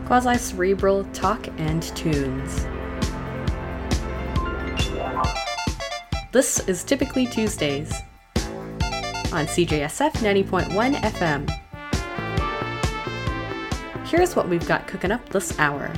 quasi-cerebral talk and tunes. This is Typically Tuesdays on CJSF 90.1 FM. Here's what we've got cooking up this hour.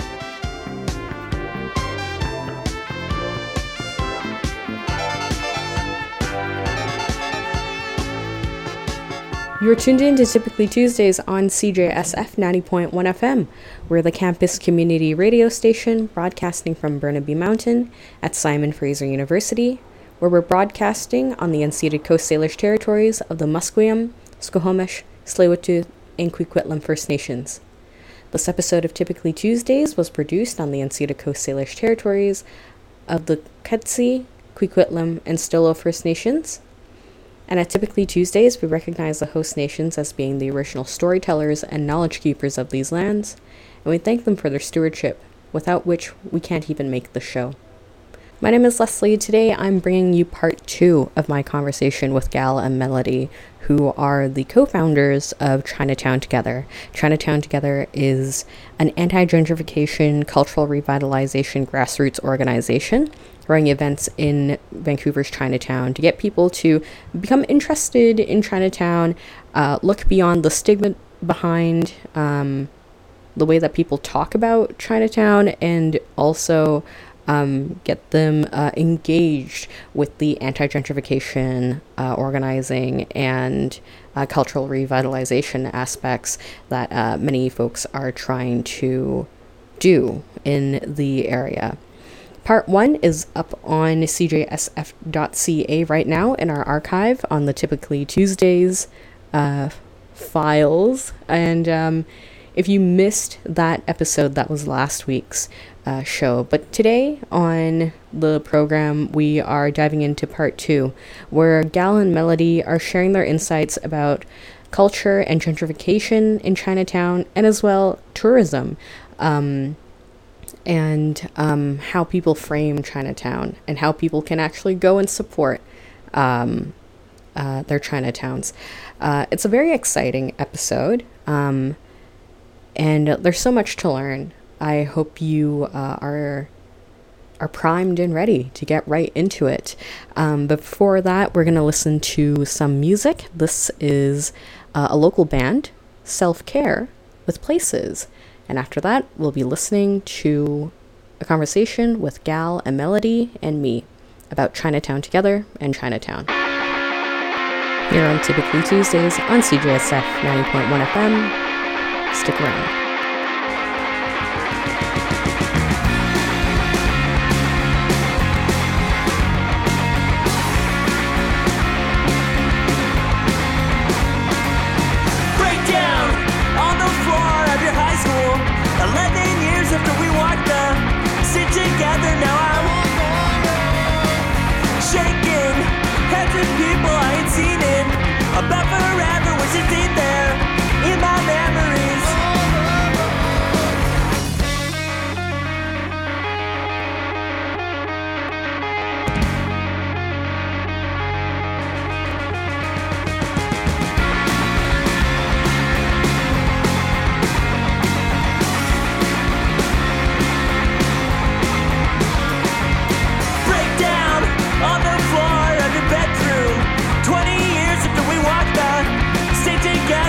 You're tuned in to Typically Tuesdays on CJSF 90.1 FM. We're the campus community radio station broadcasting from Burnaby Mountain at Simon Fraser University, where we're broadcasting on the unceded Coast Salish territories of the Musqueam, Squamish, Tsleil-Waututh, and Coquitlam First Nations. This episode of Typically Tuesdays was produced on the unceded Coast Salish territories of the Cutsey, Coquitlam, and Stolo First Nations. And at Typically Tuesdays, we recognize the host nations as being the original storytellers and knowledge keepers of these lands, and we thank them for their stewardship, without which we can't even make the show. My name is Leslie. Today I'm bringing you part 2 of my conversation with Gal and Melody, who are the co-founders of Chinatown Together. Chinatown Together is an anti-gentrification, cultural revitalization grassroots organization running events in Vancouver's Chinatown to get people to become interested in Chinatown, look beyond the stigma behind the way that people talk about Chinatown, and also get them engaged with the anti-gentrification organizing and cultural revitalization aspects that many folks are trying to do in the area. Part 1 is up on cjsf.ca right now in our archive on the Typically Tuesdays files. And if you missed that episode, that was last week's show. But today on the program, we are diving into part 2, where Gal and Melody are sharing their insights about culture and gentrification in Chinatown, and as well tourism. And how people frame Chinatown and how people can actually go and support their Chinatowns. It's a very exciting episode, and there's so much to learn. I hope you are primed and ready to get right into it. Before that, we're going to listen to some music. This is a local band, Self-Care, with Places. And after that, we'll be listening to a conversation with Gal and Melody and me about Chinatown Together and Chinatown. Here on Typically Tuesdays on CJSF 90.1 FM. Stick around. About forever, was it deep there in my memories? Breakdown on the floor of your bedroom. 20 years after we walked out, stay together.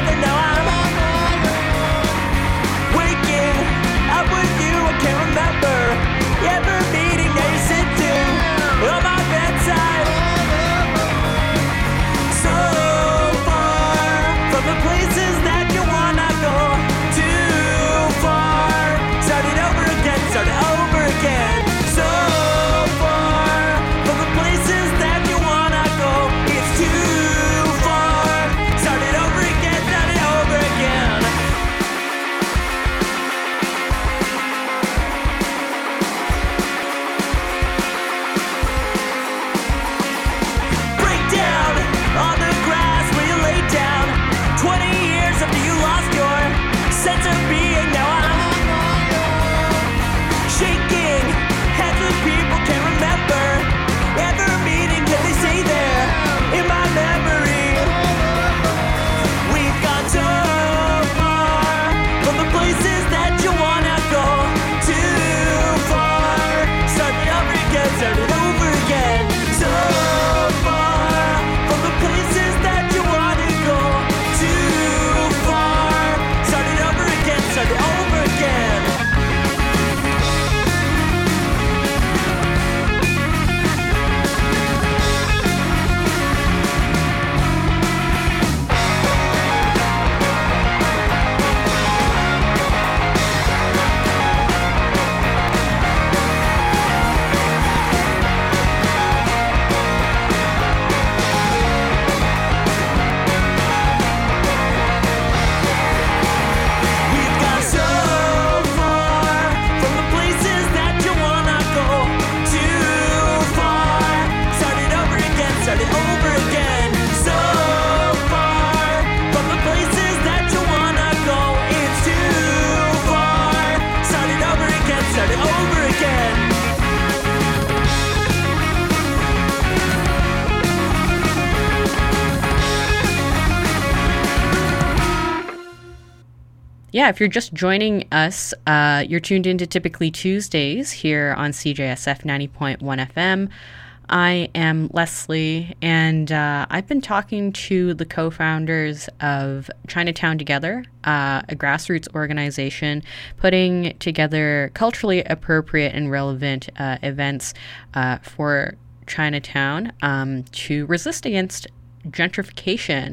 Yeah, if you're just joining us, you're tuned into Typically Tuesdays here on CJSF 90.1 FM. I am Leslie, and I've been talking to the co-founders of Chinatown Together, a grassroots organization putting together culturally appropriate and relevant events for Chinatown to resist against gentrification.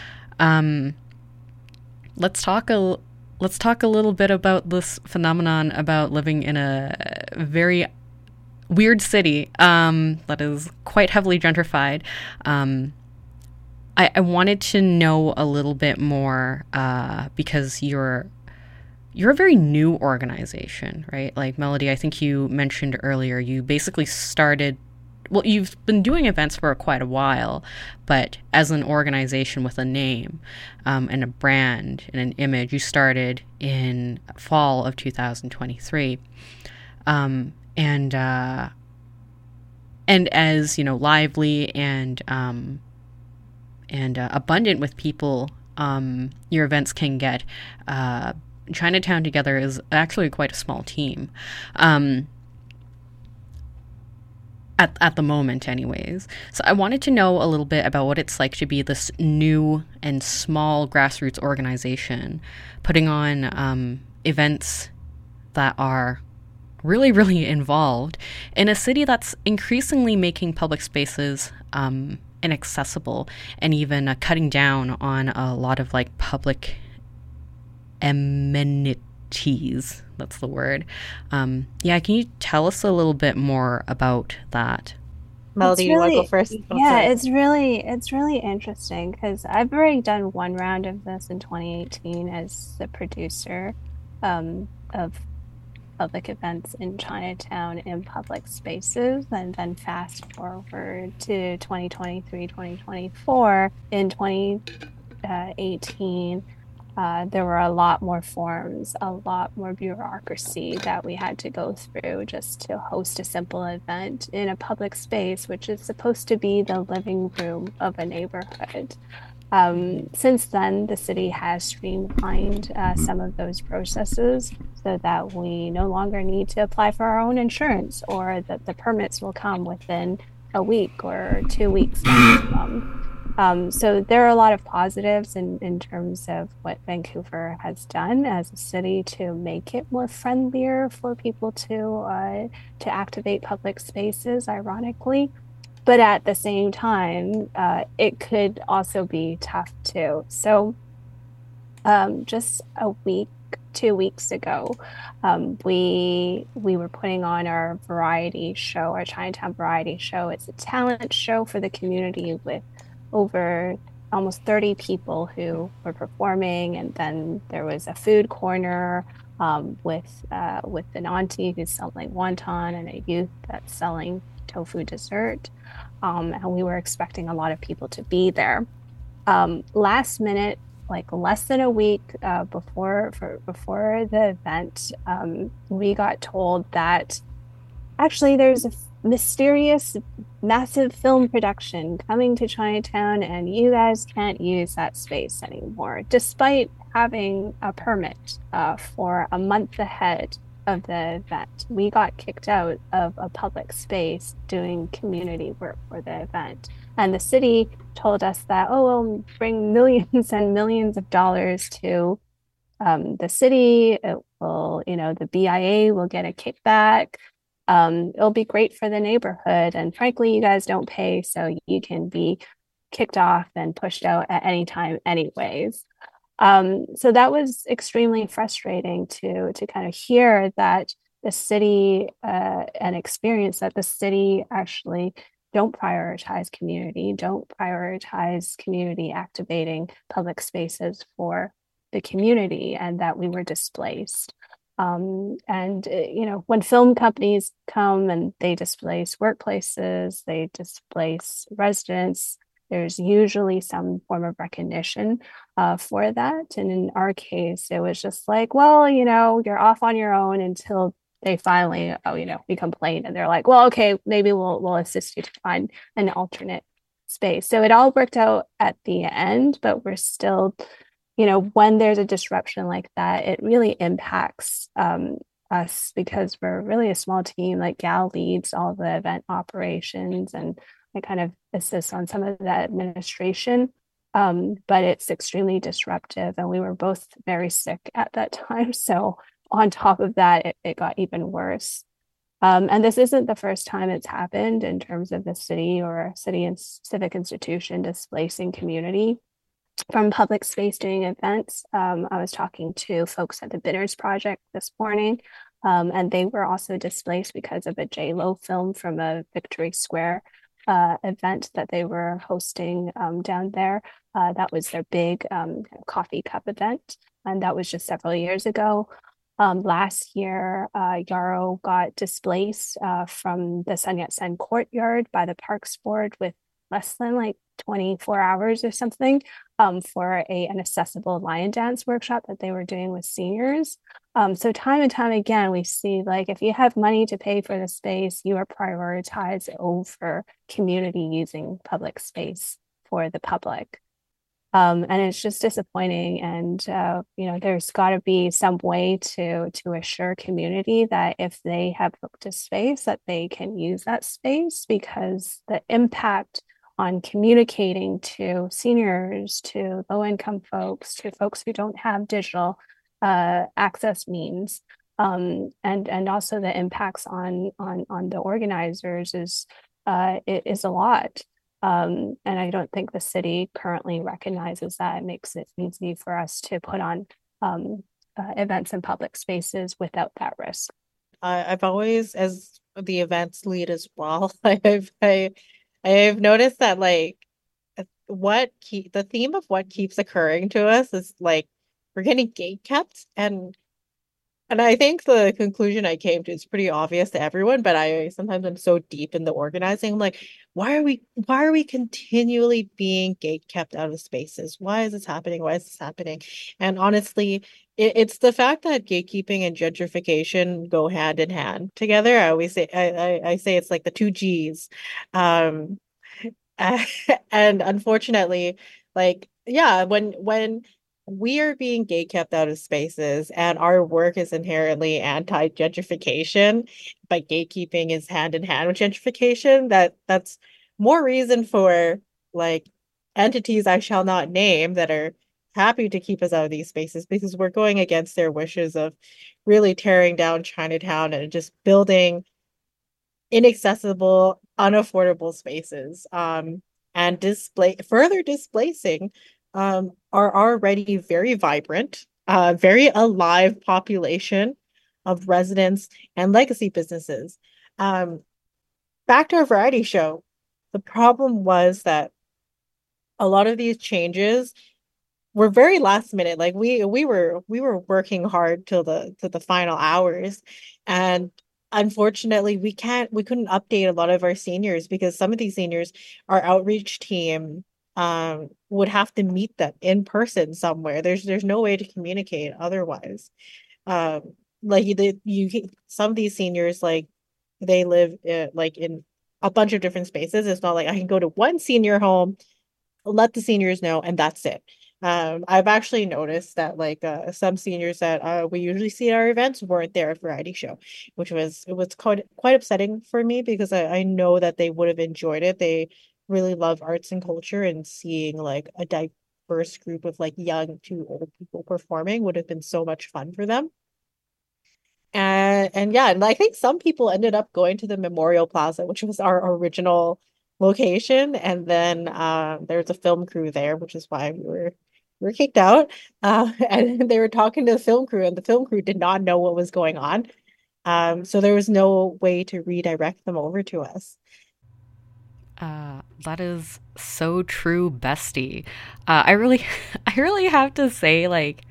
Let's talk a little bit about this phenomenon about living in a very weird city that is quite heavily gentrified. I wanted to know a little bit more because you're a very new organization, right? Like Melody, I think you mentioned earlier, you basically started. Well, you've been doing events for quite a while, but as an organization with a name and a brand and an image, you started in fall of 2023. And as lively and abundant with people your events can get, Chinatown Together is actually quite a small team. At the moment, anyways. So I wanted to know a little bit about what it's like to be this new and small grassroots organization putting on events that are really, really involved in a city that's increasingly making public spaces inaccessible and even cutting down on a lot of like public amenities. That's the word. Yeah, can you tell us a little bit more about that? Melody, you want to go first? Yeah, it's really interesting because I've already done one round of this in 2018 as the producer of public events in Chinatown in public spaces, and then fast forward to 2023, 2024. In 2018, there were a lot more forms, a lot more bureaucracy that we had to go through just to host a simple event in a public space, which is supposed to be the living room of a neighborhood. Since then, the city has streamlined some of those processes so that we no longer need to apply for our own insurance, or that the permits will come within a week or 2 weeks maximum. So there are a lot of positives in terms of what Vancouver has done as a city to make it more friendlier for people to activate public spaces, ironically. But at the same time, it could also be tough too. So just a week, 2 weeks ago, we were putting on our variety show, our Chinatown variety show. It's a talent show for the community with over almost 30 people who were performing, and then there was a food corner with an auntie who's selling wonton and a youth that's selling tofu dessert, and we were expecting a lot of people to be there. Last minute, like less than a week before the event, we got told that actually there's a mysterious massive film production coming to Chinatown and you guys can't use that space anymore, despite having a permit for a month ahead of the event. We got kicked out of a public space doing community work for the event, and the city told us that, oh, we'll bring millions and millions of dollars to the city. It will, the BIA will get a kickback. It'll be great for the neighborhood. And frankly, you guys don't pay, so you can be kicked off and pushed out at any time anyways. So that was extremely frustrating to kind of hear that the city and experience that the city actually don't prioritize community activating public spaces for the community, and that we were displaced. When film companies come and they displace workplaces, they displace residents, there's usually some form of recognition for that. And in our case, it was just like, well, you're off on your own until they finally, we complain and they're like, well, okay, maybe we'll assist you to find an alternate space. So it all worked out at the end, but we're still when there's a disruption like that, it really impacts us because we're really a small team. Like Gal leads all the event operations and I kind of assist on some of the administration. But it's extremely disruptive, and we were both very sick at that time. So on top of that, it got even worse. And this isn't the first time it's happened in terms of the city or a city and civic institution displacing community from public space doing events. I was talking to folks at the Bitters Project this morning, and they were also displaced because of a J-Lo film from a Victory Square event that they were hosting down there. That was their big coffee cup event, and that was just several years ago. Last year, Yarrow got displaced from the Sun Yat-sen courtyard by the Parks Board with less than like 24 hours or something for an accessible lion dance workshop that they were doing with seniors. So time and time again, we see like if you have money to pay for the space, you are prioritized over community using public space for the public. And it's just disappointing. And there's got to be some way to assure community that if they have booked a space, that they can use that space, because the impact on communicating to seniors, to low-income folks, to folks who don't have digital access means, and also the impacts on the organizers is a lot. And I don't think the city currently recognizes that. It makes it easy for us to put on events in public spaces without that risk. I've always, as the events lead as well, I've noticed that like the theme of what keeps occurring to us is like we're getting gate kept, and I think the conclusion I came to is pretty obvious to everyone, but sometimes I'm so deep in the organizing. I'm like, why are we continually being gate kept out of spaces? Why is this happening? Why is this happening? And honestly, it's the fact that gatekeeping and gentrification go hand in hand together. I always say I say it's like the two G's. Um and unfortunately, like yeah, when we are being gate kept out of spaces and our work is inherently anti-gentrification, but gatekeeping is hand in hand with gentrification, that's more reason for like entities I shall not name that are happy to keep us out of these spaces, because we're going against their wishes of really tearing down Chinatown and just building inaccessible, unaffordable spaces, and further displacing our already very vibrant, very alive population of residents and legacy businesses. Back to our variety show, the problem was that a lot of these changes were very last minute. Like we were working hard till the final hours, and unfortunately we couldn't update a lot of our seniors because some of these seniors, our outreach team would have to meet them in person somewhere. There's no way to communicate otherwise. Like some of these seniors, like they live like in a bunch of different spaces. It's not like I can go to one senior home, let the seniors know, and that's it. I've actually noticed that like some seniors that we usually see at our events weren't there at variety show, which was quite upsetting for me, because I know that they would have enjoyed it. They really love arts and culture, and seeing like a diverse group of like young to old people performing would have been so much fun for them. And yeah, and I think some people ended up going to the Memorial Plaza, which was our original location, and then there's a film crew there, which is why we were kicked out. And they were talking to the film crew, and the film crew did not know what was going on. So there was no way to redirect them over to us. That is so true, bestie. I really, I really have to say, like,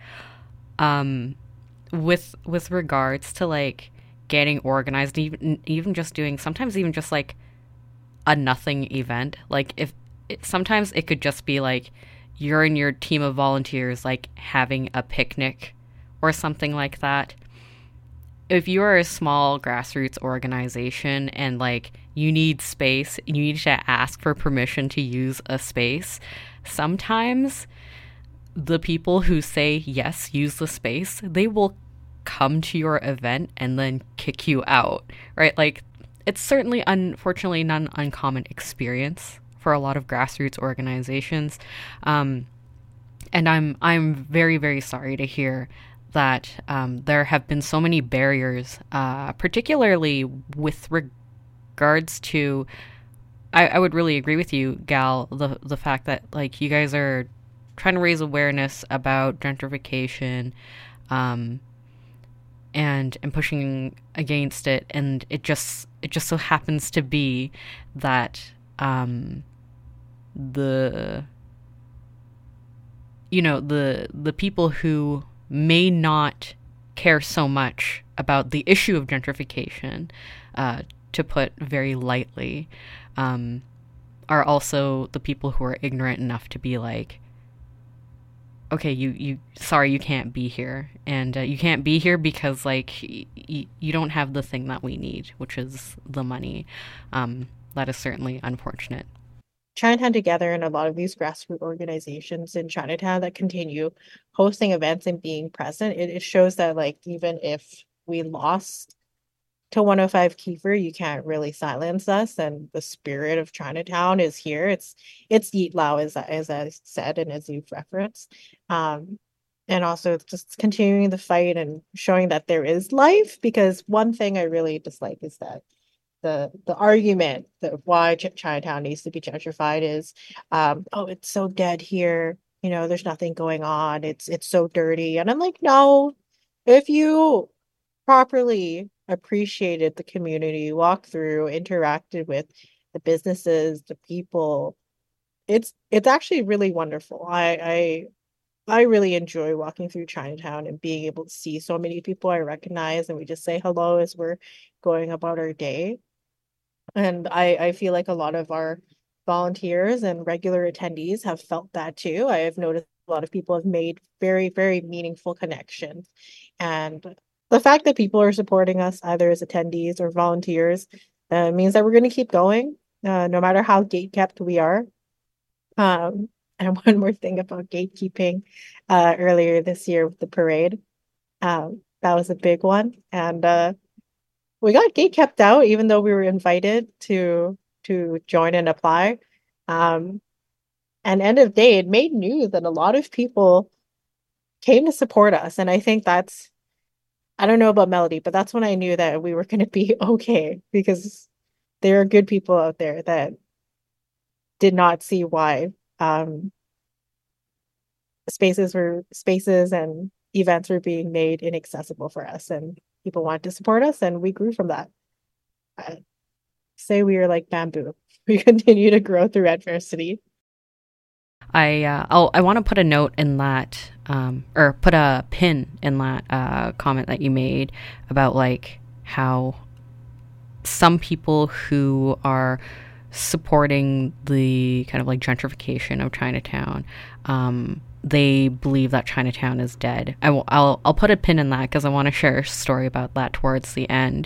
with regards to like getting organized, even just doing sometimes even just like a nothing event. Like sometimes it could just be like you're and your team of volunteers like having a picnic or something like that. If you are a small grassroots organization and like you need space, you need to ask for permission to use a space. Sometimes the people who say, yes, use the space, they will come to your event and then kick you out, right? Like, it's certainly, unfortunately, not an uncommon experience for a lot of grassroots organizations. And I'm very, very sorry to hear that there have been so many barriers, particularly with regards to. I would really agree with you, Gal. The fact that like you guys are trying to raise awareness about gentrification, and pushing against it, and it just so happens to be that the the people who may not care so much about the issue of gentrification, to put very lightly, are also the people who are ignorant enough to be like, okay, you sorry, you can't be here, and you can't be here because like you don't have the thing that we need, which is the money. That is certainly unfortunate. Chinatown Together and a lot of these grassroots organizations in Chinatown that continue hosting events and being present, it shows that like even if we lost to 105 Kiefer, you can't really silence us, and the spirit of Chinatown is here. It's Yeet Lao, as I said and as you've referenced. And also just continuing the fight and showing that there is life, because one thing I really dislike is that the argument that why Chinatown needs to be gentrified is, oh, it's so dead here. There's nothing going on. It's so dirty. And I'm like, no, if you properly appreciated the community, walked through, interacted with the businesses, the people, it's actually really wonderful. I really enjoy walking through Chinatown and being able to see so many people I recognize, and we just say hello as we're going about our day. And I feel like a lot of our volunteers and regular attendees have felt that too. I have noticed a lot of people have made very, very meaningful connections. And the fact that people are supporting us either as attendees or volunteers means that we're going to keep going, no matter how gatekept we are. And one more thing about gatekeeping, earlier this year with the parade, that was a big one. And we got gate kept out even though we were invited to join and apply. And end of day, it made news that a lot of people came to support us. And I think I don't know about Melody, but that's when I knew that we were going to be okay, because there are good people out there that did not see why spaces and events were being made inaccessible for us, and people wanted to support us, and we grew from that. I say we are like bamboo. We continue to grow through adversity. I want to put a note in that, or put a pin in that comment that you made about like how some people who are supporting the kind of like gentrification of Chinatown, they believe that Chinatown is dead. I'll put a pin in that because I want to share a story about that towards the end.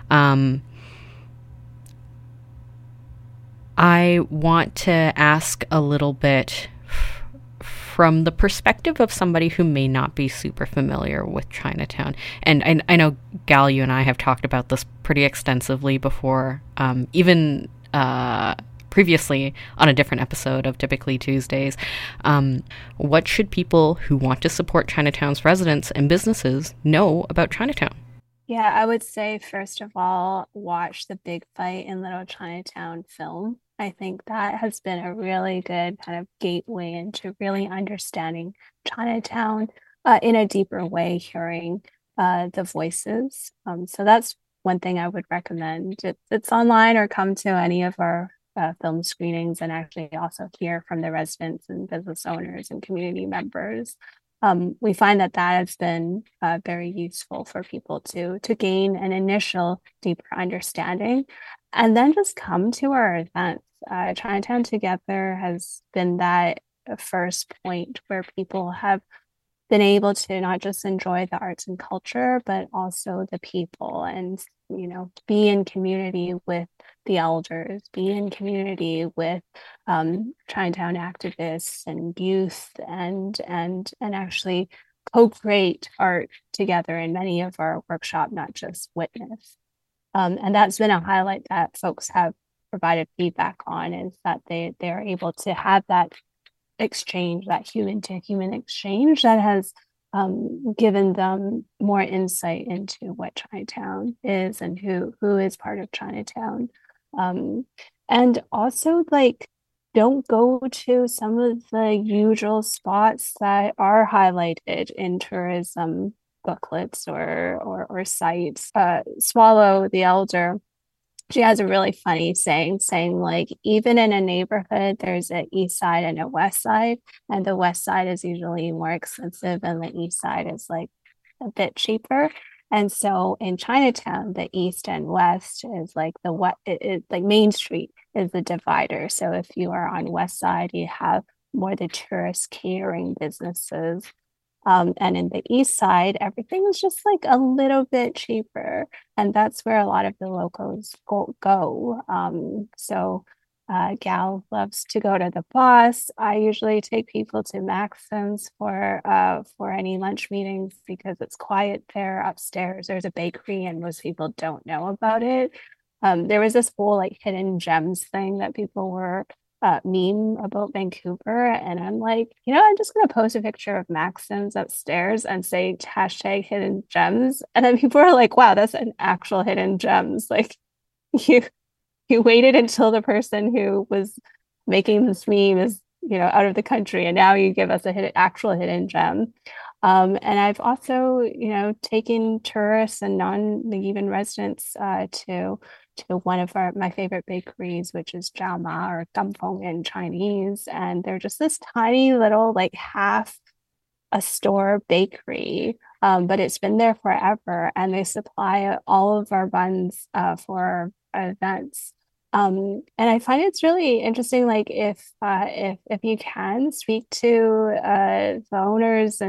I want to ask a little bit from the perspective of somebody who may not be super familiar with Chinatown. And I know, Gal, you and I have talked about this pretty extensively before, even previously on a different episode of Typically Tuesdays. What should people who want to support Chinatown's residents and businesses know about Chinatown? Yeah, I would say, first of all, watch the Big Fight in Little Chinatown film. I think that has been a really good kind of gateway into really understanding Chinatown in a deeper way, hearing the voices. So that's one thing I would recommend. It's online, or come to any of our film screenings and actually also hear from the residents and business owners and community members. We find that has been very useful for people to gain an initial deeper understanding, and then just come to our events. Chinatown Together has been that first point where people have been able to not just enjoy the arts and culture, but also the people, and be in community with the elders, be in community with Chinatown activists and youth, and actually co-create art together in many of our workshop, not just witness. And that's been a highlight that folks have provided feedback on, is that they are able to have that exchange, that human to human exchange that has given them more insight into what Chinatown is and who is part of Chinatown. Um, and also, like, don't go to some of the usual spots that are highlighted in tourism booklets or sites. Swallow the Elder, she has a really funny saying like, even in a neighborhood there's an east side and a west side, and the west side is usually more expensive and the east side is like a bit cheaper. And so in Chinatown, the east and west is like the what it like Main Street is the divider. So if you are on west side, you have more the tourist catering businesses, and in the east side, everything is just like a little bit cheaper. And that's where a lot of the locals go. Gal loves to go to the Boss. I usually take people to Maxim's for any lunch meetings because it's quiet there upstairs. There's a bakery and most people don't know about it. There was this whole like hidden gems thing that people were meme about Vancouver, and I'm like, I'm just gonna post a picture of Maxim's upstairs and say hashtag hidden gems, and then people are like, wow, that's an actual hidden gems. Like, you you waited until the person who was making this meme is out of the country, and now you give us a actual hidden gem. And I've also taken tourists and non-even residents to one of my favorite bakeries, which is Jiaoma or Gampong in Chinese. And they're just this tiny little, like half a store bakery, but it's been there forever. And they supply all of our buns for events. And I find it's really interesting, like if you can speak to the owners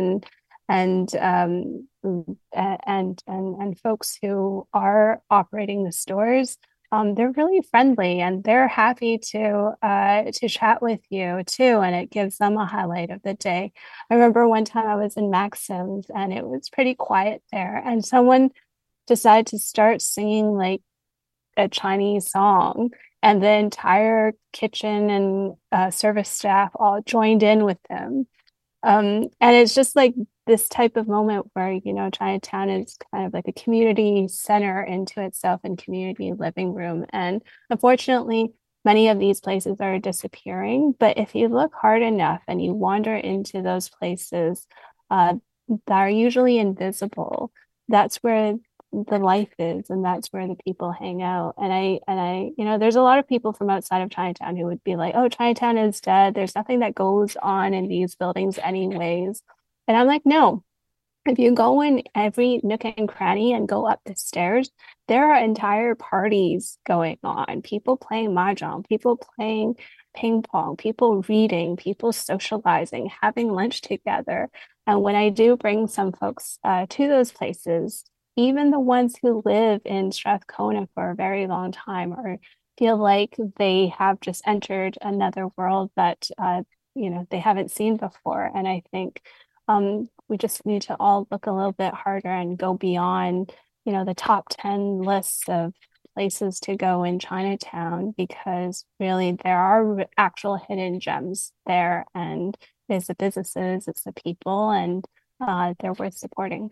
and folks who are operating the stores, they're really friendly and they're happy to chat with you too, and it gives them a highlight of the day. I remember one time I was in Maxim's and it was pretty quiet there, and someone decided to start singing like a Chinese song, and the entire kitchen and service staff all joined in with them. And it's just like this type of moment where, Chinatown is kind of like a community center into itself and community living room. And unfortunately, many of these places are disappearing. But if you look hard enough and you wander into those places that are usually invisible, that's where the life is, and that's where the people hang out. And I there's a lot of people from outside of Chinatown who would be like, oh, Chinatown is dead, there's nothing that goes on in these buildings anyways. And I'm like, no, if you go in every nook and cranny and go up the stairs, there are entire parties going on, people playing mahjong, people playing ping pong, people reading, people socializing, having lunch together. And when I do bring some folks to those places, even the ones who live in Strathcona for a very long time or feel like they have just entered another world that they haven't seen before. And I think we just need to all look a little bit harder and go beyond the top 10 lists of places to go in Chinatown, because really there are actual hidden gems there, and it's the businesses, it's the people, and they're worth supporting.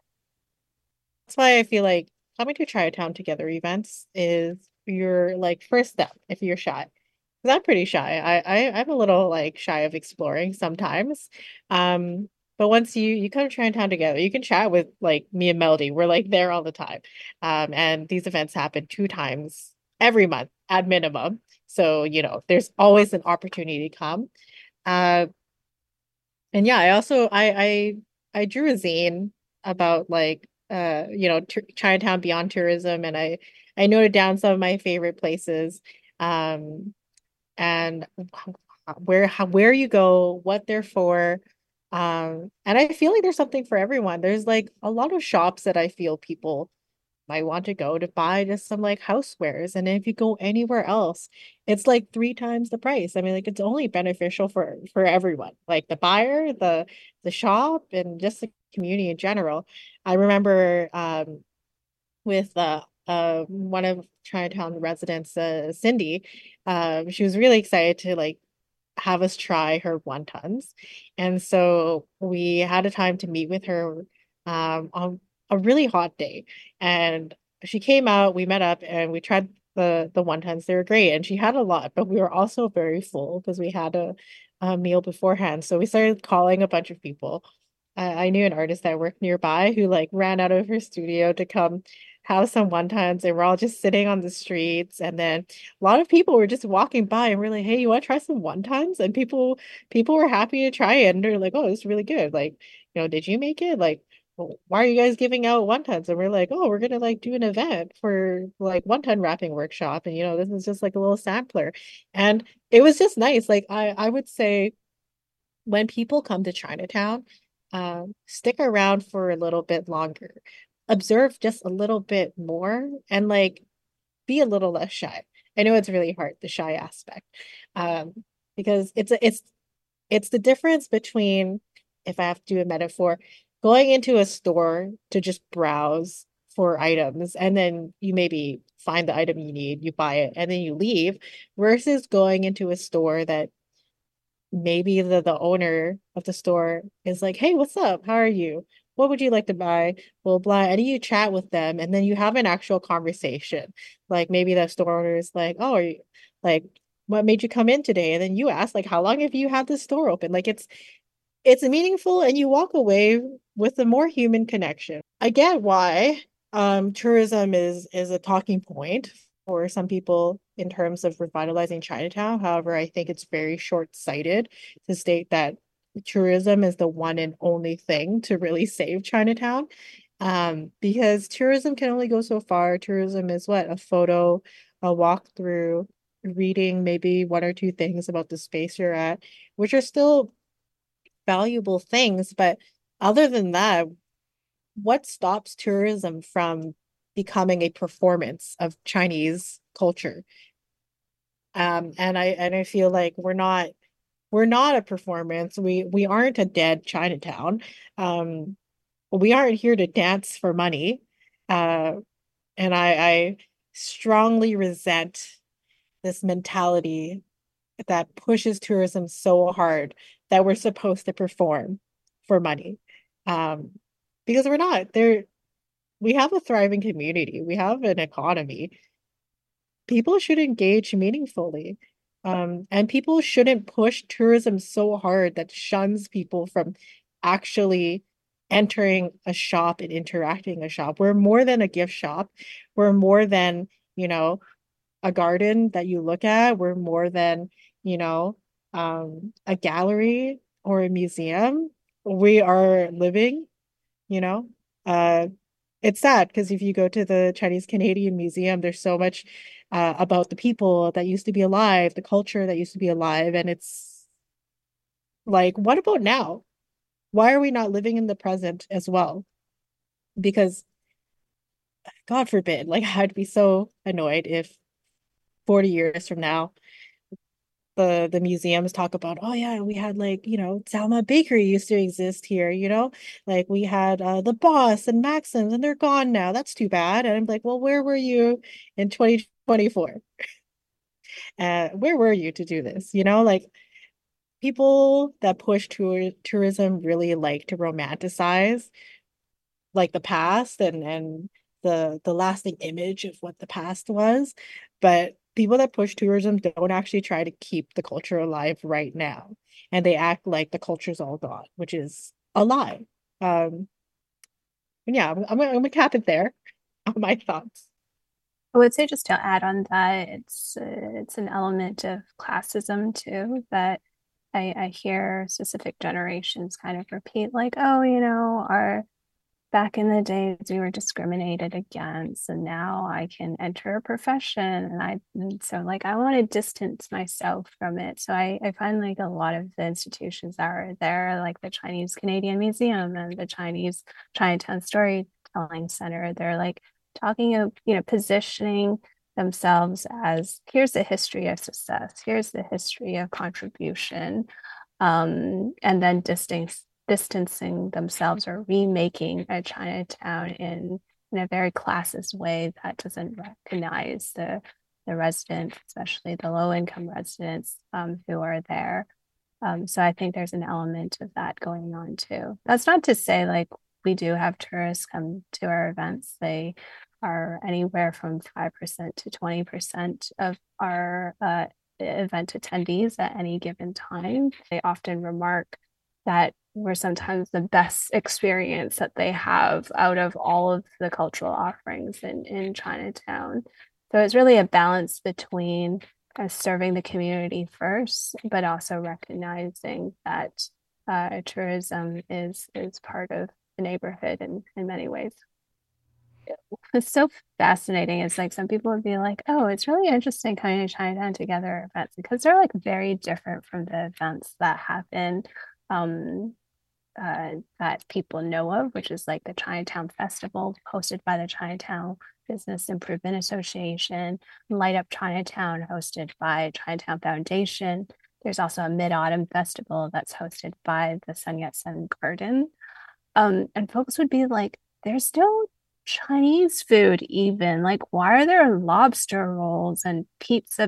That's why I feel like coming to Chinatown Together events is your like first step if you're shy. Because I'm pretty shy. I'm a little like shy of exploring sometimes. But once you come to Chinatown Together, you can chat with like me and Melody. We're like there all the time. And these events happen 2 times every month at minimum. So, there's always an opportunity to come. Uh, and yeah, I also I drew a zine about like Chinatown beyond tourism, and I noted down some of my favorite places, and where you go, what they're for, and I feel like there's something for everyone. There's like a lot of shops that I feel people might want to go to buy just some like housewares. And if you go anywhere else, it's like three times the price. I mean, like it's only beneficial for everyone, like the buyer, the shop, and just the community in general. I remember with one of Chinatown residents, Cindy, she was really excited to like have us try her wontons. And so we had a time to meet with her on a really hot day. And she came out, we met up and we tried the wontons. They were great. And she had a lot, but we were also very full because we had a meal beforehand. So we started calling a bunch of people. I knew an artist that worked nearby who like ran out of her studio to come have some wontons, and we're all just sitting on the streets. And then a lot of people were just walking by and we're like, hey, you want to try some wontons? And people were happy to try it. And they're like, oh, it's really good. Like, did you make it? Like, "Well, why are you guys giving out wontons?" And we're like, oh, we're gonna like do an event for like wonton wrapping workshop. And this is just like a little sampler. And it was just nice. Like I would say when people come to Chinatown, stick around for a little bit longer, observe just a little bit more, and like be a little less shy. I know it's really hard, the shy aspect, um, because it's the difference between, if I have to do a metaphor, going into a store to just browse for items and then you maybe find the item you need, you buy it, and then you leave, versus going into a store that maybe the owner of the store is like, hey, what's up? How are you? What would you like to buy? Blah blah. And you chat with them and then you have an actual conversation. Like maybe the store owner is like, oh, are you like what made you come in today? And then you ask, like, how long have you had the store open? Like it's meaningful and you walk away with a more human connection. I get why tourism is a talking point for some people in terms of revitalizing Chinatown. However, I think it's very short-sighted to state that tourism is the one and only thing to really save Chinatown. Because tourism can only go so far. Tourism is what? A photo, a walkthrough, reading maybe one or two things about the space you're at, which are still valuable things. But other than that, what stops tourism from becoming a performance of Chinese culture? And I feel like we're not a performance. We aren't a dead Chinatown. Um, we aren't here to dance for money. Uh, and I strongly resent this mentality that pushes tourism so hard that we're supposed to perform for money. Um, because we're not. We have a thriving community. We have an economy. People should engage meaningfully. And people shouldn't push tourism so hard that shuns people from actually entering a shop and interacting a shop. We're more than a gift shop. We're more than, you know, a garden that you look at. We're more than, you know, a gallery or a museum. We are living, you know. Uh, it's sad because if you go to the Chinese Canadian Museum, there's so much about the people that used to be alive, the culture that used to be alive, and it's like, what about now? Why are we not living in the present as well? Because God forbid, like I'd be so annoyed if 40 years from now the museums talk about, oh yeah, we had like, Salma Bakery used to exist here, like we had the Boss and Maxim's and they're gone now. That's too bad. And I'm like, well, where were you in 2024? Where were you to do this? Like people that push tourism really like to romanticize like the past and the lasting image of what the past was. But people that push tourism don't actually try to keep the culture alive right now. And they act like the culture's all gone, which is a lie. And yeah, I'm gonna cap it there on my thoughts. I would say just to add on that, it's an element of classism too that I hear specific generations kind of repeat, like, oh, our back in the days we were discriminated against, and now I can enter a profession, and so like I want to distance myself from it. So I find like a lot of the institutions that are there, like the Chinese Canadian Museum and the Chinese Chinatown Storytelling Center, they're like talking of, positioning themselves as here's the history of success, here's the history of contribution, and then distancing themselves or remaking a Chinatown in a very classist way that doesn't recognize the residents, especially the low income residents who are there. So I think there's an element of that going on too. That's not to say like we do have tourists come to our events. They are anywhere from 5% to 20% of our event attendees at any given time. They often remark that we're sometimes the best experience that they have out of all of the cultural offerings in Chinatown. So it's really a balance between serving the community first, but also recognizing that tourism is part of the neighborhood in many ways. It's so fascinating. It's like some people would be like, oh, it's really interesting coming to Chinatown together events because they're like very different from the events that happen that people know of, which is like the Chinatown Festival hosted by the Chinatown Business Improvement Association, Light Up Chinatown hosted by Chinatown Foundation. There's also a Mid-Autumn Festival that's hosted by the Sun Yat-sen Garden. And folks would be like, there's still Chinese food even. Like, why are there lobster rolls and pizza?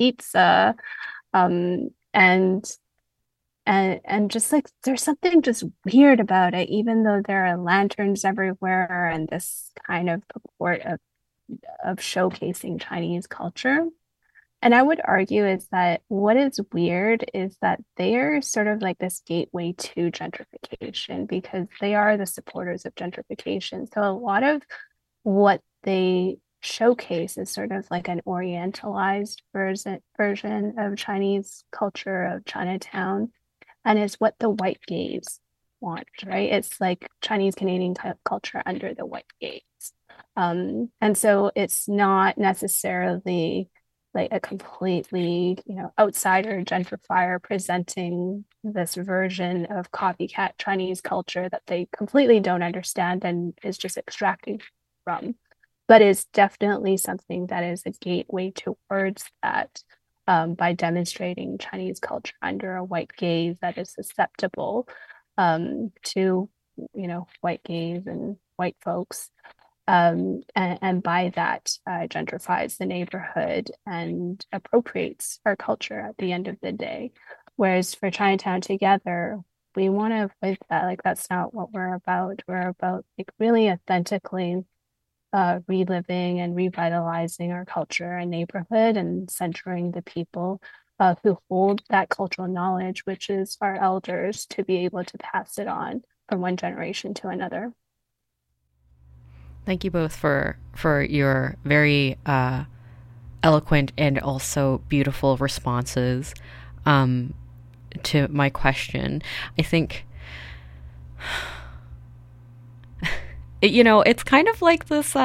And just like there's something just weird about it, even though there are lanterns everywhere and this kind of purport of showcasing Chinese culture. And I would argue is that what is weird is that they're sort of like this gateway to gentrification because they are the supporters of gentrification. So a lot of what they showcase is sort of like an orientalized version of Chinese culture of Chinatown, and is what the white gaze want, right? It's like Chinese Canadian culture under the white gaze. And so it's not necessarily like a completely, outsider gentrifier presenting this version of copycat Chinese culture that they completely don't understand and is just extracting from, but is definitely something that is a gateway towards that by demonstrating Chinese culture under a white gaze that is susceptible to, white gaze and white folks. And by that gentrifies the neighborhood and appropriates our culture at the end of the day. Whereas for Chinatown Together, we want to avoid that. Like, that's not what we're about. We're about like really authentically reliving and revitalizing our culture and neighborhood and centering the people who hold that cultural knowledge, which is our elders, to be able to pass it on from one generation to another. Thank you both for your very eloquent and also beautiful responses to my question. I think, it's kind of like this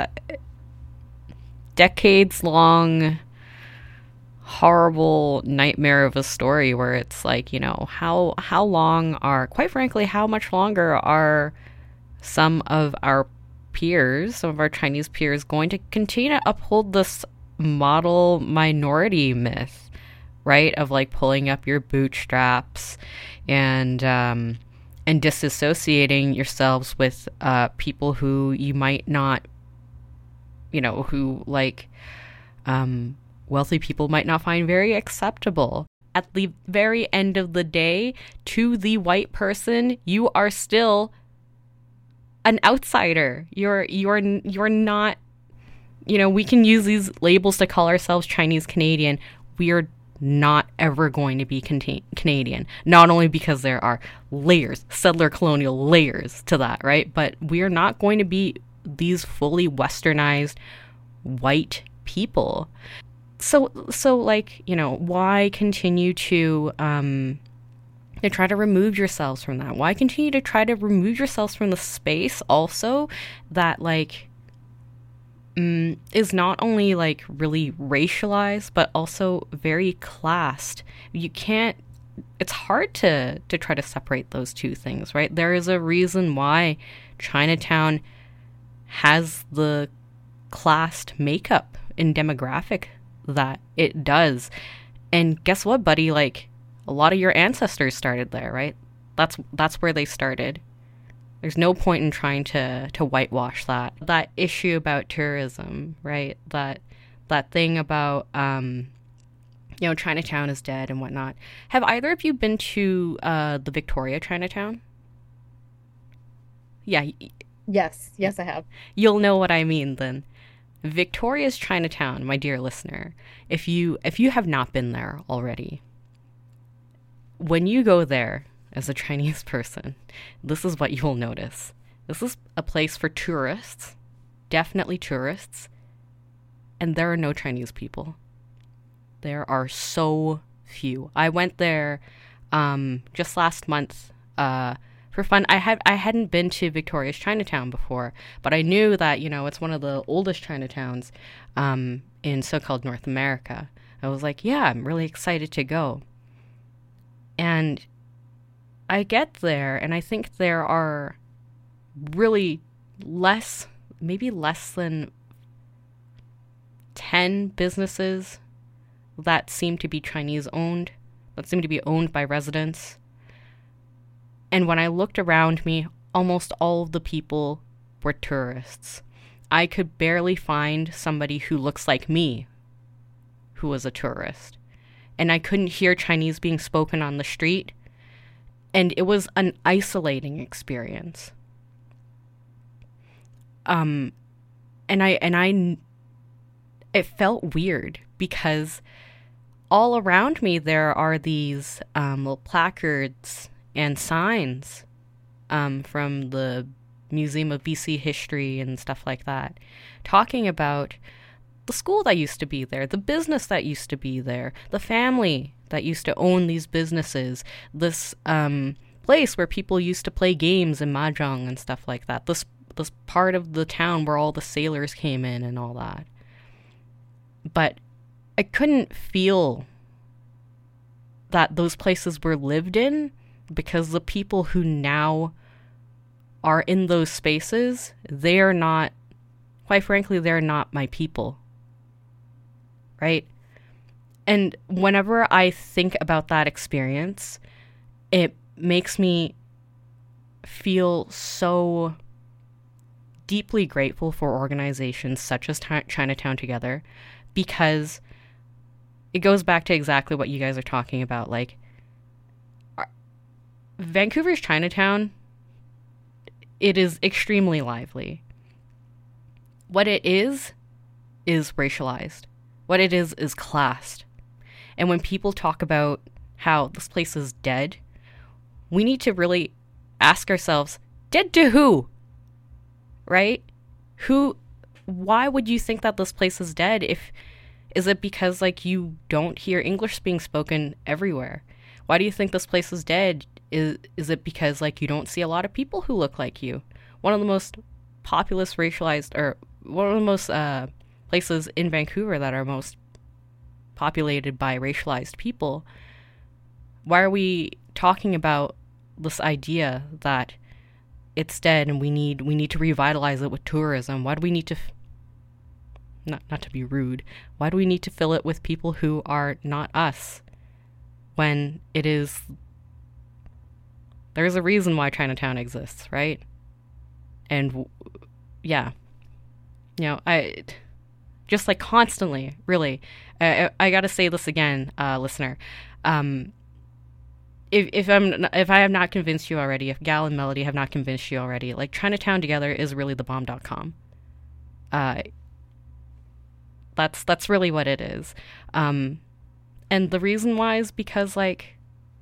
decades-long horrible nightmare of a story where it's like, how long are, quite frankly, how much longer are some of our Chinese peers going to continue to uphold this model minority myth, right? Of like pulling up your bootstraps and disassociating yourselves with people who you might not, who like wealthy people might not find very acceptable. At the very end of the day, to the white person, you are still an outsider. You're not, we can use these labels to call ourselves Chinese Canadian. We are not ever going to be Canadian. Not only because there are layers, settler colonial layers to that, right? But we are not going to be these fully westernized white people. So like, why continue to try to remove yourselves from that? Why continue to try to remove yourselves from the space also that like is not only like really racialized but also very classed? You can't, it's hard to try to separate those two things, right? There is a reason why Chinatown has the classed makeup and demographic that it does. And guess what, buddy? Like, a lot of your ancestors started there, right? That's where they started. There's no point in trying to whitewash that. That issue about tourism, right? That thing about, Chinatown is dead and whatnot. Have either of you been to the Victoria Chinatown? Yeah. Yes, I have. You'll know what I mean then. Victoria's Chinatown, my dear listener, if you have not been there already, when you go there as a Chinese person, this is what you will notice. This is a place for tourists, definitely tourists, and there are no Chinese people. There are so few. I went there just last month for fun. I hadn't been to Victoria's Chinatown before, but I knew that, it's one of the oldest Chinatowns in so-called North America. I was like, yeah, I'm really excited to go. And I get there, and I think there are really maybe less than 10 businesses that seem to be Chinese owned, that seem to be owned by residents. And when I looked around me, almost all of the people were tourists. I could barely find somebody who looks like me who was a tourist. And I couldn't hear Chinese being spoken on the street. And it was an isolating experience. It felt weird because all around me there are these little placards and signs from the Museum of BC History and stuff like that, talking about the school that used to be there, the business that used to be there, the family that used to own these businesses, this place where people used to play games and mahjong and stuff like that, this part of the town where all the sailors came in and all that. But I couldn't feel that those places were lived in, because the people who now are in those spaces, they are not, quite frankly, they're not my people. Right? And whenever I think about that experience, it makes me feel so deeply grateful for organizations such as Chinatown Together, because it goes back to exactly what you guys are talking about. Like, Vancouver's Chinatown, it is extremely lively. What it is racialized. What it is classed. And when people talk about how this place is dead, we need to really ask ourselves, dead to who? Right? Why would you think that this place is dead? Is it because, like, you don't hear English being spoken everywhere? Why do you think this place is dead? Is it because, like, you don't see a lot of people who look like you? One of the most populous racialized, or one of the most places in Vancouver that are most populated by racialized people. Why are we talking about this idea that it's dead and we need to revitalize it with tourism? Why do we need to not to be rude, why do we need to fill it with people who are not us, when there's a reason why Chinatown exists, right? And yeah, I just, like, constantly, really, I gotta say this again, listener, if I have not convinced you already, if Gal and Melody have not convinced you already, like, Chinatown Together is really the bomb.com. That's really what it is. And the reason why is because, like,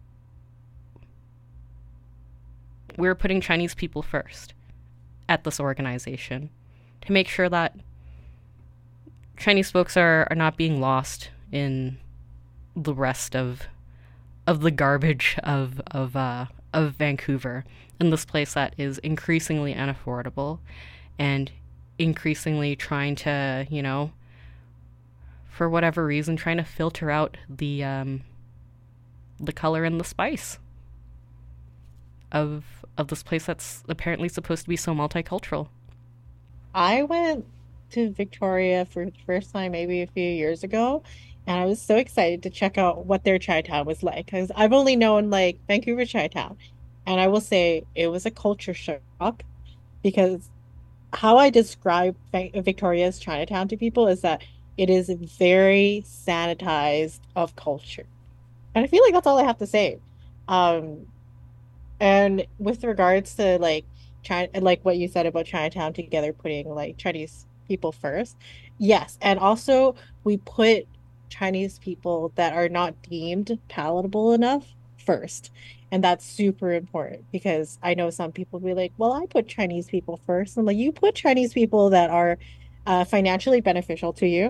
we're putting Chinese people first at this organization to make sure that Chinese folks are not being lost in the rest of the garbage of Vancouver, in this place that is increasingly unaffordable and increasingly trying to, for whatever reason, trying to filter out the color and the spice of this place that's apparently supposed to be so multicultural. I went to Victoria for the first time maybe a few years ago, and I was so excited to check out what their Chinatown was like because I've only known like Vancouver Chinatown, and I will say it was a culture shock because how I describe Victoria's Chinatown to people is that it is very sanitized of culture. And I feel like that's all I have to say. Um, and with regards to like China, like what you said about Chinatown together, putting like Chinese people first, yes. And also, we put Chinese people that are not deemed palatable enough first. And that's super important because I know some people be like, well, I put Chinese people first. I'm like, you put Chinese people that are financially beneficial to you,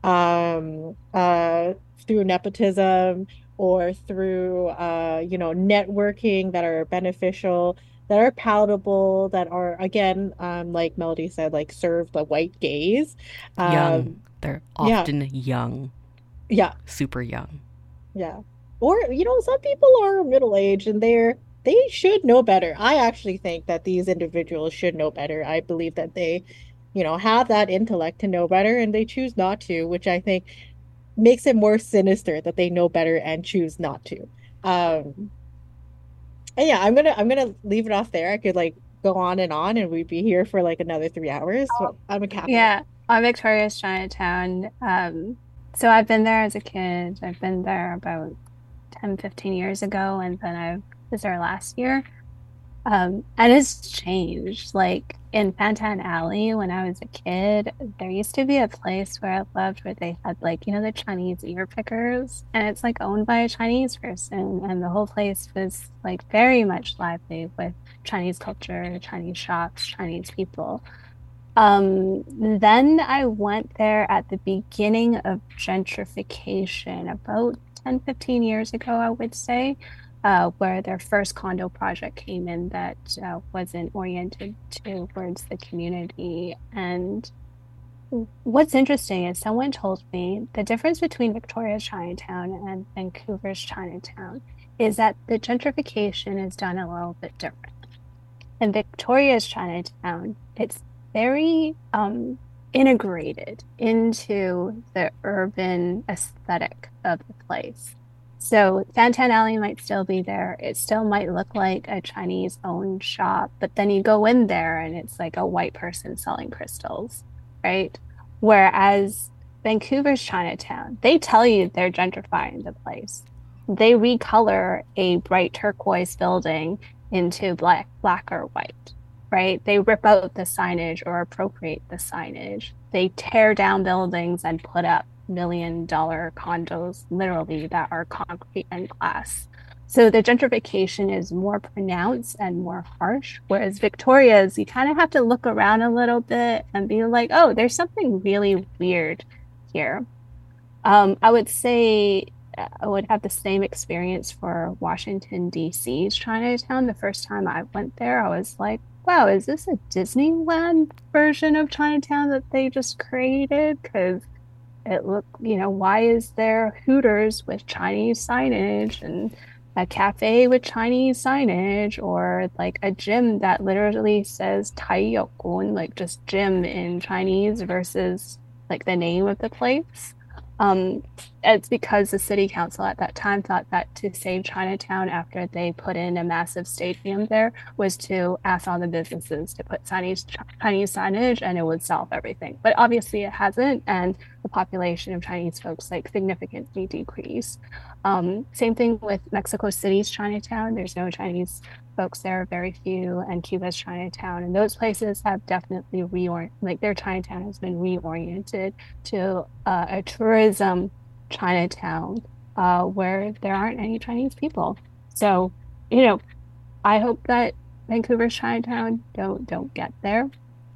through nepotism or through networking that are beneficial, that are palatable, that are again like Melody said, like serve the white gaze. Young. um They're yeah, often young, yeah, super young. yeah. Or some people are middle aged and they should know better. I actually think that these individuals should know better. I believe that they have that intellect to know better and they choose not to, which I think makes it more sinister that they know better and choose not to. Um, and yeah, I'm gonna leave it off there. I could like go on and we'd be here for like another 3 hours. But I'm a Catholic. Yeah, on Victoria's Chinatown. So I've been there as a kid. I've been there about 10, 15 years ago, and then I was there last year. And it's changed. Like in Fantan Alley, when I was a kid, there used to be a place where I loved where they had like, the Chinese ear pickers, and it's like owned by a Chinese person, and the whole place was like very much lively with Chinese culture, Chinese shops, Chinese people. Then I went there at the beginning of gentrification, about 10, 15 years ago, I would say, where their first condo project came in that wasn't oriented towards the community. And what's interesting is someone told me the difference between Victoria's Chinatown and Vancouver's Chinatown is that the gentrification is done a little bit different. In Victoria's Chinatown, it's very integrated into the urban aesthetic of the place. So Fantan Alley might still be there. It still might look like a Chinese owned shop, but then you go in there and it's like a white person selling crystals, right? Whereas Vancouver's Chinatown, they tell you they're gentrifying the place. They recolor a bright turquoise building into black or white, right? They rip out the signage or appropriate the signage. They tear down buildings and put up $1 million condos, literally, that are concrete and glass. So the gentrification is more pronounced and more harsh, whereas Victoria's, you kind of have to look around a little bit and be like, oh, there's something really weird here. I would say I would have the same experience for Washington, D.C.'s Chinatown. The first time I went there, I was like, wow, is this a Disneyland version of Chinatown that they just created? Because it looked, why is there Hooters with Chinese signage and a cafe with Chinese signage, or like a gym that literally says Tai Yokun, like just gym in Chinese versus like the name of the place? Um, it's because the city council at that time thought that to save Chinatown after they put in a massive stadium there was to ask all the businesses to put Chinese signage and it would solve everything. But obviously it hasn't, and the population of Chinese folks like significantly decreased. Same thing with Mexico City's Chinatown. There's no Chinese folks there, very few, and Cuba's Chinatown. And those places have definitely like their Chinatown has been reoriented to a tourism Chinatown where there aren't any Chinese people. So, I hope that Vancouver's Chinatown don't get there.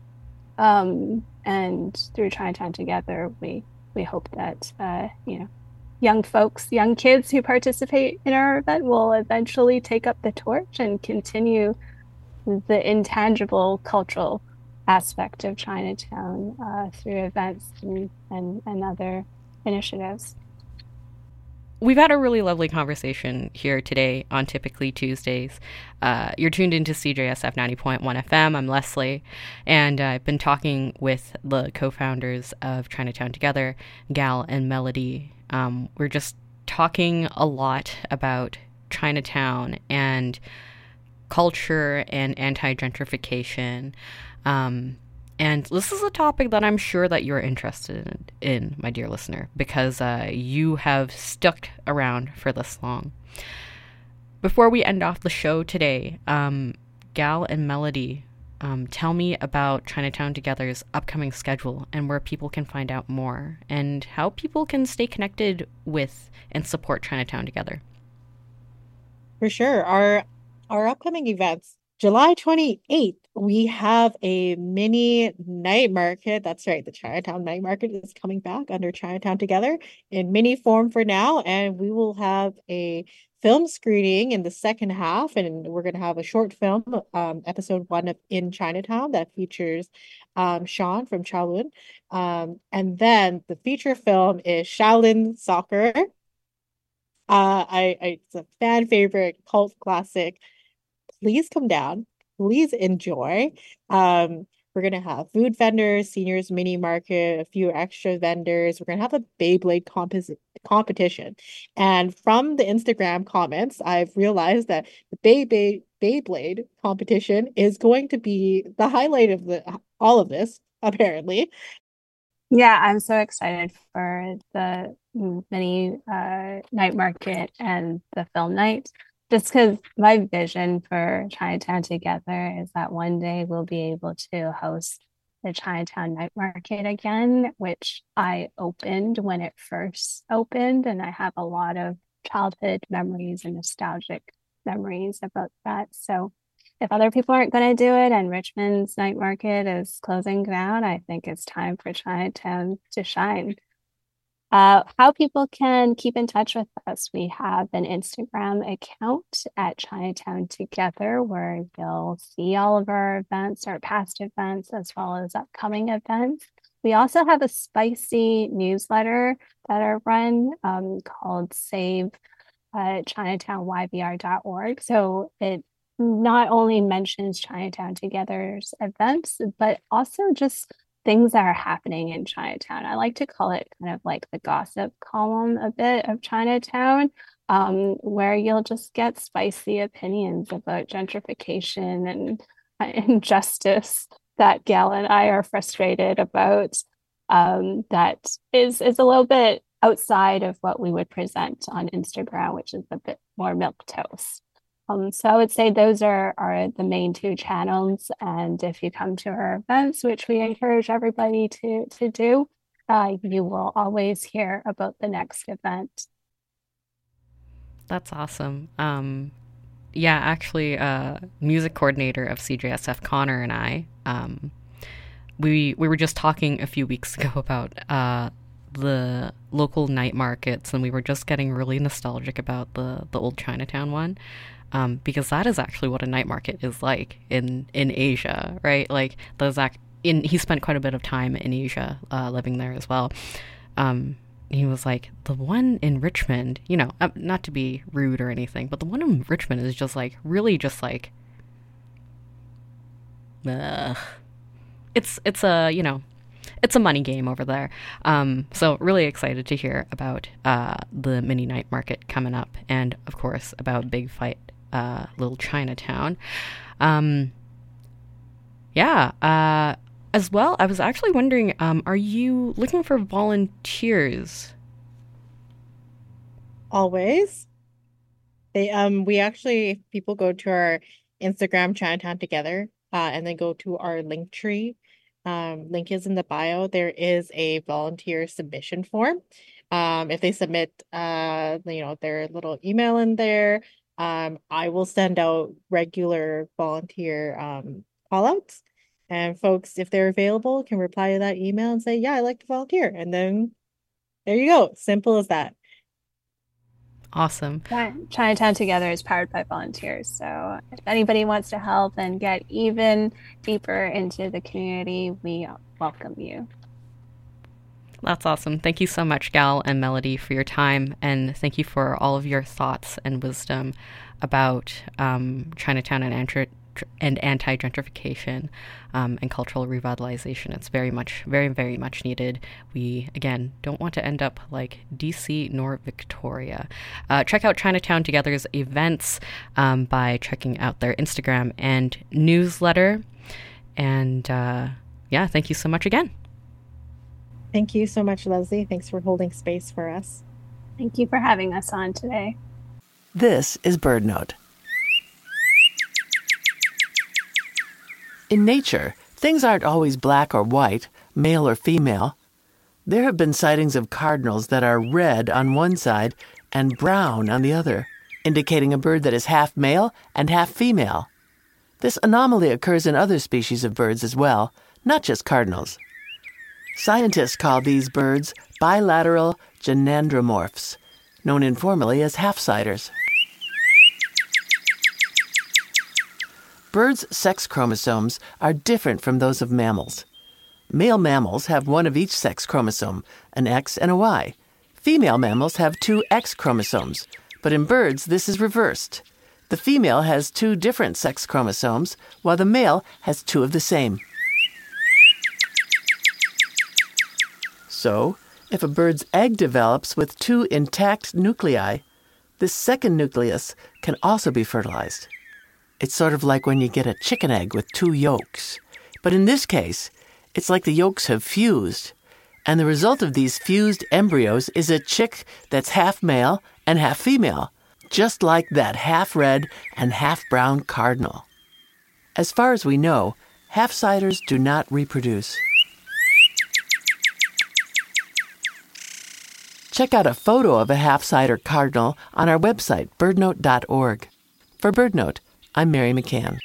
And through Chinatown Together, we hope that young folks, young kids who participate in our event will eventually take up the torch and continue the intangible cultural aspect of Chinatown through events and other initiatives. we've had a really lovely conversation here today on Typically Tuesdays. You're tuned into CJSF 90.1 FM. I'm Leslie, and I've been talking with the co-founders of Chinatown Together, Gal and Melody. We're just talking a lot about Chinatown and culture and anti-gentrification. And this is a topic that I'm sure that you're interested in, my dear listener, because you have stuck around for this long. Before we end off the show today, Gal and Melody, tell me about Chinatown Together's upcoming schedule and where people can find out more, and how people can stay connected with and support Chinatown Together. For sure. Our upcoming events, July 28th, we have a mini night market. That's right, the Chinatown Night Market is coming back under Chinatown Together in mini form for now, and we will have a film screening in the second half, and we're going to have a short film, episode 1 of In Chinatown, that features Sean from Shaolin. And then the feature film is Shaolin Soccer. It's a fan favorite, cult classic. Please come down. Please enjoy. We're gonna have food vendors, seniors mini market, a few extra vendors. We're gonna have a Beyblade competition. And from the Instagram comments, I've realized that the Beyblade competition is going to be the highlight of all of this, apparently. Yeah, I'm so excited for the mini night market and the film night. Just because my vision for Chinatown Together is that one day we'll be able to host the Chinatown Night Market again, which I opened when it first opened, and I have a lot of childhood memories and nostalgic memories about that. So if other people aren't going to do it and Richmond's night market is closing down, I think it's time for Chinatown to shine. How people can keep in touch with us, we have an Instagram account at Chinatown Together where you'll see all of our events, our past events, as well as upcoming events. We also have a spicy newsletter that I run called Save ChinatownYVR.org. So it not only mentions Chinatown Together's events, but also just things that are happening in Chinatown. I like to call it kind of like the gossip column a bit of Chinatown, where you'll just get spicy opinions about gentrification and injustice that Gal and I are frustrated about. That is a little bit outside of what we would present on Instagram, which is a bit more milquetoast. So I would say those are the main two channels. And if you come to our events, which we encourage everybody to do, you will always hear about the next event. That's awesome. Yeah, actually, music coordinator of CJSF, Connor, and I, we were just talking a few weeks ago about the local night markets, and we were just getting really nostalgic about the old Chinatown one. Because that is actually what a night market is like in Asia, right? Like he spent quite a bit of time in Asia, living there as well. He was like, the one in Richmond, not to be rude or anything, but the one in Richmond is just like really just like, it's a it's a money game over there. So really excited to hear about the mini night market coming up, and of course about Big Fight Little Chinatown. As well, I was actually wondering, are you looking for volunteers? Always. We actually, if people go to our Instagram Chinatown Together, and then go to our link tree. Link is in the bio. There is a volunteer submission form. If they submit their little email in there, I will send out regular volunteer call outs. And folks, if they're available, can reply to that email and say, yeah, I'd like to volunteer. And then there you go. Simple as that. Awesome. Chinatown Together is powered by volunteers. So if anybody wants to help and get even deeper into the community, we welcome you. That's awesome. Thank you so much, Gal and Melody, for your time, and thank you for all of your thoughts and wisdom about Chinatown and anti-gentrification and cultural revitalization. It's very, very much needed. We, again, don't want to end up like DC nor Victoria. Check out Chinatown Together's events by checking out their Instagram and newsletter. And thank you so much again. Thank you so much, Leslie. Thanks for holding space for us. Thank you for having us on today. This is BirdNote. In nature, things aren't always black or white, male or female. There have been sightings of cardinals that are red on one side and brown on the other, indicating a bird that is half male and half female. This anomaly occurs in other species of birds as well, not just cardinals. Scientists call these birds bilateral gynandromorphs, known informally as half-siders. Birds' sex chromosomes are different from those of mammals. Male mammals have one of each sex chromosome, an X and a Y. Female mammals have two X chromosomes, but in birds this is reversed. The female has two different sex chromosomes, while the male has two of the same. So, if a bird's egg develops with two intact nuclei, this second nucleus can also be fertilized. It's sort of like when you get a chicken egg with two yolks. But in this case, it's like the yolks have fused. And the result of these fused embryos is a chick that's half male and half female, just like that half red and half brown cardinal. As far as we know, half-siders do not reproduce. Check out a photo of a half-sider cardinal on our website, birdnote.org. For BirdNote, I'm Mary McCann.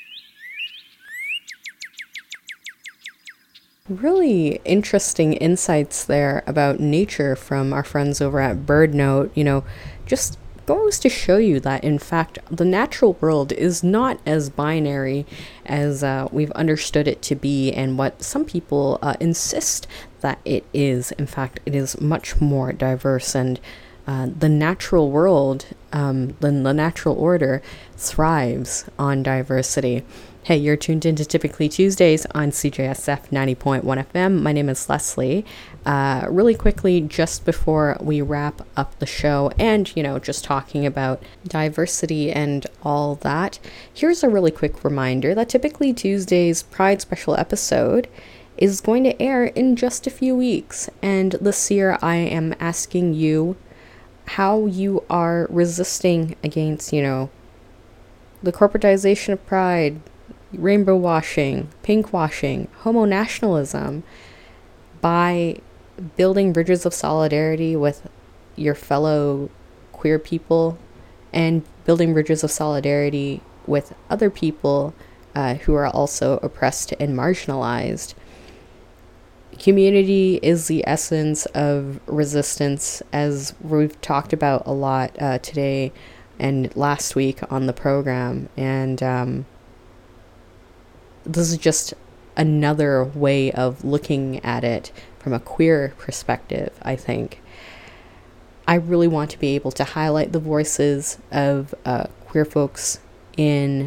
Really interesting insights there about nature from our friends over at BirdNote. Just goes to show you that, in fact, the natural world is not as binary as we've understood it to be, and what some people insist that it is. In fact, it is much more diverse, and the natural world, the natural order thrives on diversity. Hey, you're tuned into Typically Tuesdays on CJSF 90.1 FM. My name is Leslie. Really quickly, just before we wrap up the show and, just talking about diversity and all that, here's a really quick reminder that Typically Tuesdays Pride Special episode is going to air in just a few weeks. And this year, I am asking you how you are resisting against, the corporatization of pride, rainbow washing, pink washing, homo nationalism, by building bridges of solidarity with your fellow queer people and building bridges of solidarity with other people who are also oppressed and marginalized. Community is the essence of resistance, as we've talked about a lot today and last week on the program. And this is just another way of looking at it from a queer perspective, I think. I really want to be able to highlight the voices of queer folks in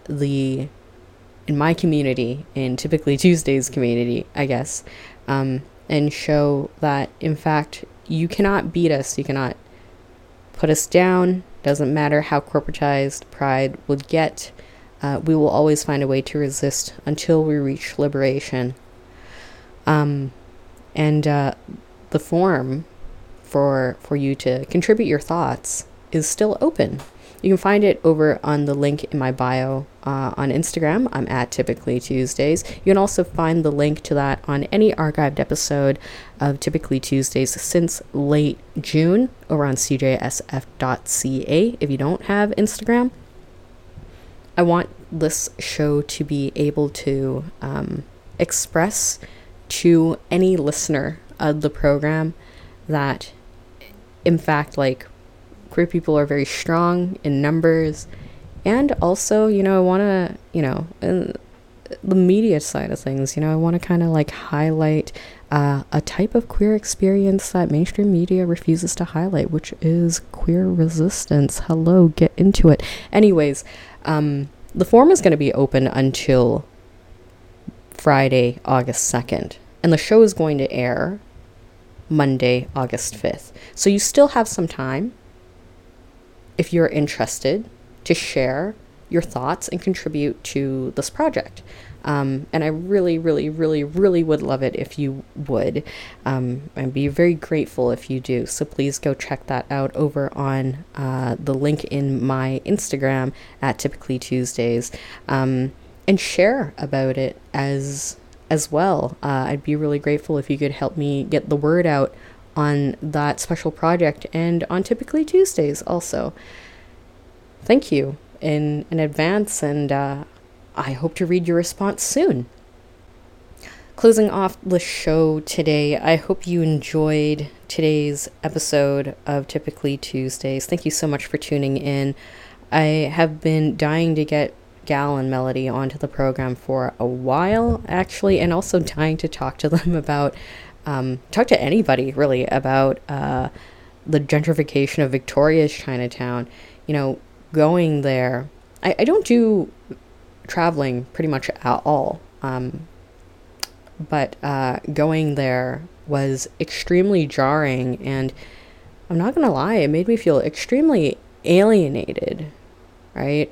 my community, in Typically Tuesdays community, I guess, and show that, in fact, you cannot beat us, you cannot put us down. Doesn't matter how corporatized pride would get. We will always find a way to resist until we reach liberation. And the form for you to contribute your thoughts is still open. You can find it over on the link in my bio on Instagram. I'm at Typically Tuesdays. You can also find the link to that on any archived episode of Typically Tuesdays since late June over on cjsf.ca if you don't have Instagram. I want this show to be able to express to any listener of the program that, in fact, queer people are very strong in numbers. And also, I want to, in the media side of things, I want to kind of highlight a type of queer experience that mainstream media refuses to highlight, which is queer resistance. Hello, get into it. Anyways, the forum is going to be open until Friday, August 2nd, and the show is going to air Monday, August 5th. So you still have some time, if you're interested, to share your thoughts and contribute to this project. And I really, really, really, really would love it if you would. I'd be very grateful if you do. So please go check that out over on the link in my Instagram at Typically Tuesdays, and share about it as well. I'd be really grateful if you could help me get the word out on that special project and on Typically Tuesdays also. Thank you in advance, and I hope to read your response soon. Closing off the show today, I hope you enjoyed today's episode of Typically Tuesdays. Thank you so much for tuning in. I have been dying to get Gal and Melody onto the program for a while, actually, and also dying to talk to them about, talk to anybody really about the gentrification of Victoria's Chinatown. You know, going there, I don't do traveling pretty much at all, but going there was extremely jarring, and I'm not gonna lie, it made me feel extremely alienated, right?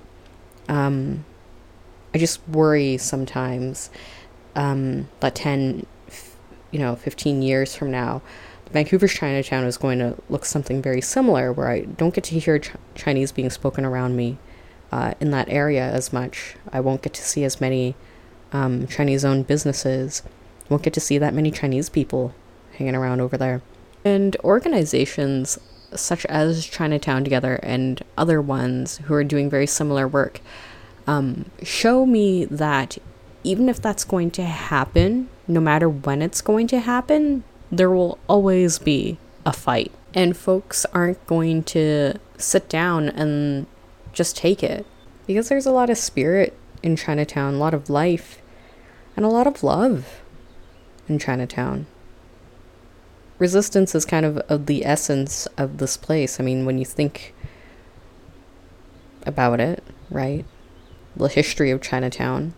I just worry sometimes that 10, 15 years from now, Vancouver's Chinatown is going to look something very similar, where I don't get to hear Chinese being spoken around me in that area as much. I won't get to see as many Chinese-owned businesses. Won't get to see that many Chinese people hanging around over there. And organizations such as Chinatown Together and other ones who are doing very similar work show me that even if that's going to happen, no matter when it's going to happen, there will always be a fight. And folks aren't going to sit down and just take it. Because there's a lot of spirit in Chinatown, a lot of life, and a lot of love in Chinatown. Resistance is kind of the essence of this place. I mean, when you think about it, right? The history of Chinatown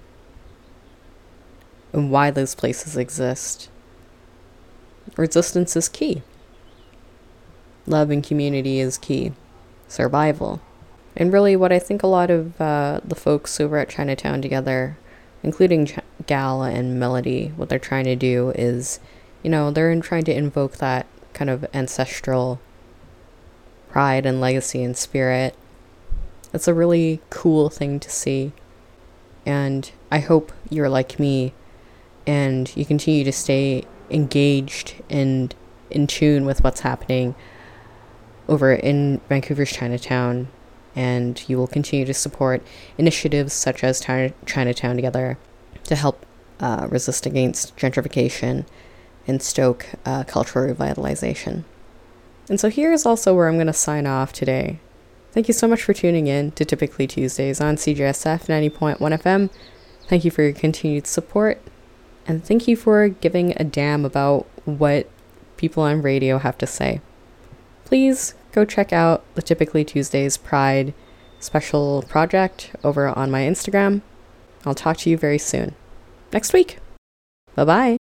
and why those places exist. Resistance is key. Love and community is key. Survival. And really what I think a lot of the folks over at Chinatown Together, including Gal and Melody, what they're trying to do is, they're trying to invoke that kind of ancestral pride and legacy and spirit. It's a really cool thing to see. And I hope you're like me and you continue to stay engaged and in tune with what's happening over in Vancouver's Chinatown, and you will continue to support initiatives such as Chinatown Together to help resist against gentrification and stoke cultural revitalization. And so here is also where I'm going to sign off today. Thank you so much for tuning in to Typically Tuesdays on CJSF 90.1 FM. Thank you for your continued support, and thank you for giving a damn about what people on radio have to say. Please go check out the Typically Tuesdays Pride special project over on my Instagram. I'll talk to you very soon. Next week. Bye-bye.